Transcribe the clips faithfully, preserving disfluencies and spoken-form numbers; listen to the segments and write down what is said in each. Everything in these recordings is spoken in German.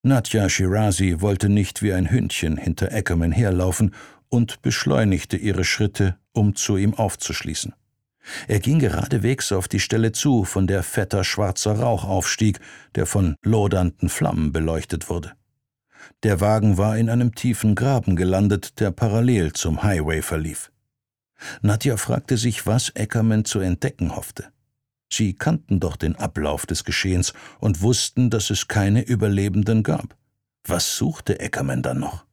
Nadja Shirazi wollte nicht wie ein Hündchen hinter Ackerman herlaufen und beschleunigte ihre Schritte, um zu ihm aufzuschließen. Er ging geradewegs auf die Stelle zu, von der fetter schwarzer Rauch aufstieg, der von lodernden Flammen beleuchtet wurde. Der Wagen war in einem tiefen Graben gelandet, der parallel zum Highway verlief. Nadja fragte sich, was Ackerman zu entdecken hoffte. Sie kannten doch den Ablauf des Geschehens und wussten, dass es keine Überlebenden gab. Was suchte Ackerman dann noch?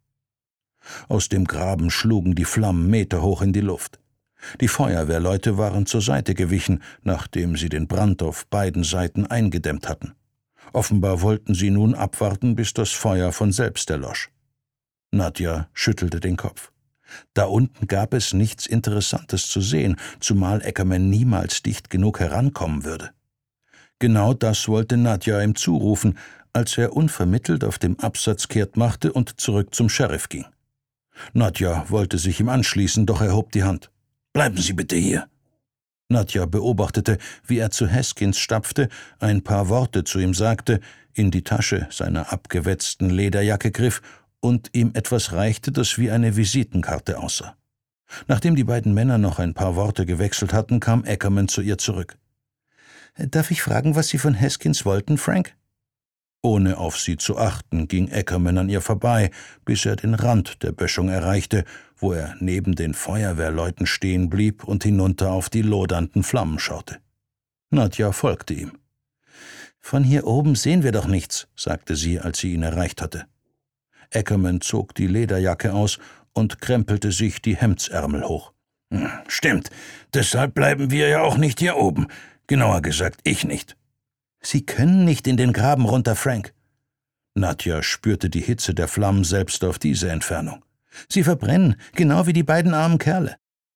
Aus dem Graben schlugen die Flammen meterhoch in die Luft. Die Feuerwehrleute waren zur Seite gewichen, nachdem sie den Brand auf beiden Seiten eingedämmt hatten. Offenbar wollten sie nun abwarten, bis das Feuer von selbst erlosch. Nadja schüttelte den Kopf. Da unten gab es nichts Interessantes zu sehen, zumal Ackerman niemals dicht genug herankommen würde. Genau das wollte Nadja ihm zurufen, als er unvermittelt auf dem Absatz kehrt machte und zurück zum Sheriff ging. Nadja wollte sich ihm anschließen, doch er hob die Hand. »Bleiben Sie bitte hier!« Nadja beobachtete, wie er zu Haskins stapfte, ein paar Worte zu ihm sagte, in die Tasche seiner abgewetzten Lederjacke griff und ihm etwas reichte, das wie eine Visitenkarte aussah. Nachdem die beiden Männer noch ein paar Worte gewechselt hatten, kam Ackerman zu ihr zurück. »Darf ich fragen, was Sie von Haskins wollten, Frank?« Ohne auf sie zu achten, ging Ackerman an ihr vorbei, bis er den Rand der Böschung erreichte, wo er neben den Feuerwehrleuten stehen blieb und hinunter auf die lodernden Flammen schaute. Nadja folgte ihm. »Von hier oben sehen wir doch nichts«, sagte sie, als sie ihn erreicht hatte. Ackerman zog die Lederjacke aus und krempelte sich die Hemdsärmel hoch. »Stimmt, deshalb bleiben wir ja auch nicht hier oben. Genauer gesagt, ich nicht.« »Sie können nicht in den Graben runter, Frank.« Nadja spürte die Hitze der Flammen selbst auf diese Entfernung. »Sie verbrennen, genau wie die beiden armen Kerle.«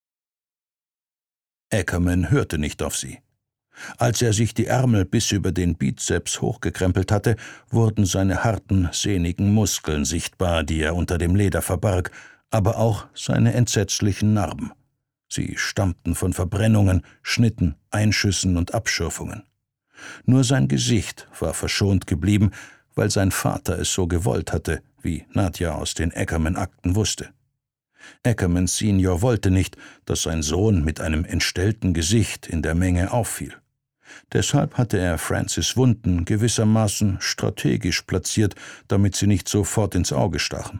Ackerman hörte nicht auf sie. Als er sich die Ärmel bis über den Bizeps hochgekrempelt hatte, wurden seine harten, sehnigen Muskeln sichtbar, die er unter dem Leder verbarg, aber auch seine entsetzlichen Narben. Sie stammten von Verbrennungen, Schnitten, Einschüssen und Abschürfungen. Nur sein Gesicht war verschont geblieben, weil sein Vater es so gewollt hatte, wie Nadja aus den Ackerman-Akten wusste. Ackerman Senior wollte nicht, dass sein Sohn mit einem entstellten Gesicht in der Menge auffiel. Deshalb hatte er Francis' Wunden gewissermaßen strategisch platziert, damit sie nicht sofort ins Auge stachen.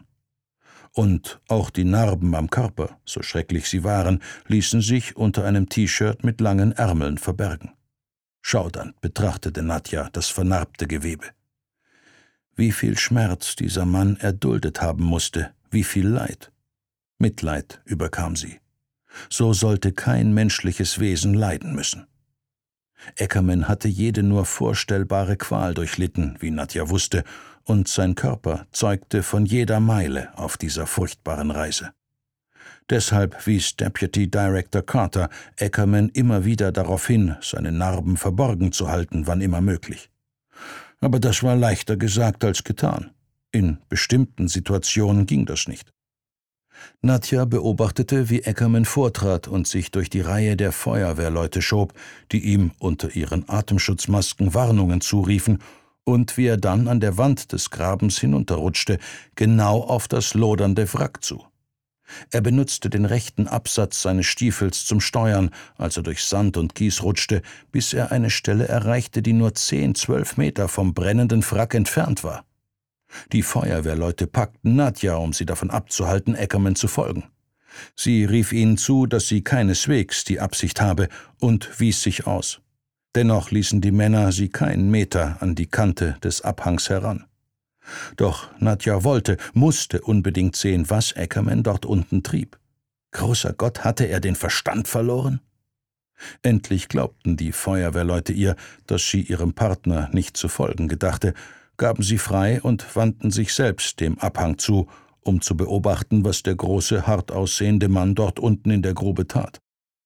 Und auch die Narben am Körper, so schrecklich sie waren, ließen sich unter einem T-Shirt mit langen Ärmeln verbergen. Schaudernd betrachtete Nadja das vernarbte Gewebe. Wie viel Schmerz dieser Mann erduldet haben musste, wie viel Leid. Mitleid überkam sie. So sollte kein menschliches Wesen leiden müssen. Ackerman hatte jede nur vorstellbare Qual durchlitten, wie Nadja wusste, und sein Körper zeugte von jeder Meile auf dieser furchtbaren Reise. Deshalb wies Deputy Director Carter Ackerman immer wieder darauf hin, seine Narben verborgen zu halten, wann immer möglich. Aber das war leichter gesagt als getan. In bestimmten Situationen ging das nicht. Nadja beobachtete, wie Ackerman vortrat und sich durch die Reihe der Feuerwehrleute schob, die ihm unter ihren Atemschutzmasken Warnungen zuriefen, und wie er dann an der Wand des Grabens hinunterrutschte, genau auf das lodernde Wrack zu. Er benutzte den rechten Absatz seines Stiefels zum Steuern, als er durch Sand und Kies rutschte, bis er eine Stelle erreichte, die nur zehn, zwölf Meter vom brennenden Wrack entfernt war. Die Feuerwehrleute packten Nadja, um sie davon abzuhalten, Ackerman zu folgen. Sie rief ihnen zu, dass sie keineswegs die Absicht habe, und wies sich aus. Dennoch ließen die Männer sie keinen Meter an die Kante des Abhangs heran. Doch Nadja wollte, musste unbedingt sehen, was Ackerman dort unten trieb. Großer Gott, hatte er den Verstand verloren? Endlich glaubten die Feuerwehrleute ihr, dass sie ihrem Partner nicht zu folgen gedachte, gaben sie frei und wandten sich selbst dem Abhang zu, um zu beobachten, was der große, hart aussehende Mann dort unten in der Grube tat.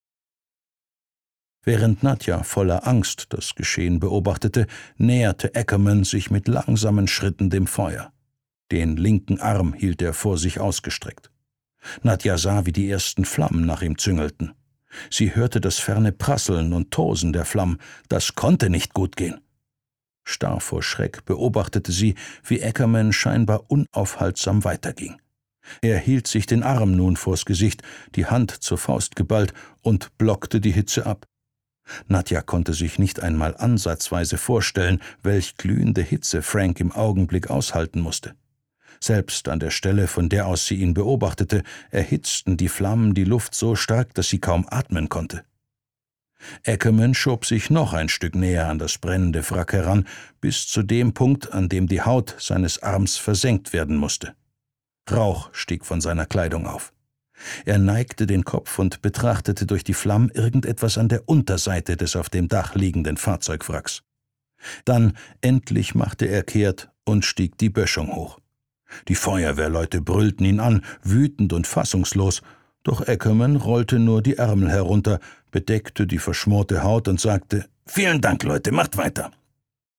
Während Nadja voller Angst das Geschehen beobachtete, näherte Ackerman sich mit langsamen Schritten dem Feuer. Den linken Arm hielt er vor sich ausgestreckt. Nadja sah, wie die ersten Flammen nach ihm züngelten. Sie hörte das ferne Prasseln und Tosen der Flammen. Das konnte nicht gut gehen. Starr vor Schreck beobachtete sie, wie Ackerman scheinbar unaufhaltsam weiterging. Er hielt sich den Arm nun vors Gesicht, die Hand zur Faust geballt und blockte die Hitze ab. Nadja konnte sich nicht einmal ansatzweise vorstellen, welch glühende Hitze Frank im Augenblick aushalten musste. Selbst an der Stelle, von der aus sie ihn beobachtete, erhitzten die Flammen die Luft so stark, dass sie kaum atmen konnte. Ackerman schob sich noch ein Stück näher an das brennende Wrack heran, bis zu dem Punkt, an dem die Haut seines Arms versenkt werden musste. Rauch stieg von seiner Kleidung auf. Er neigte den Kopf und betrachtete durch die Flammen irgendetwas an der Unterseite des auf dem Dach liegenden Fahrzeugwracks. Dann endlich machte er kehrt und stieg die Böschung hoch. Die Feuerwehrleute brüllten ihn an, wütend und fassungslos, doch Ackerman rollte nur die Ärmel herunter, bedeckte die verschmorte Haut und sagte: »Vielen Dank, Leute, macht weiter.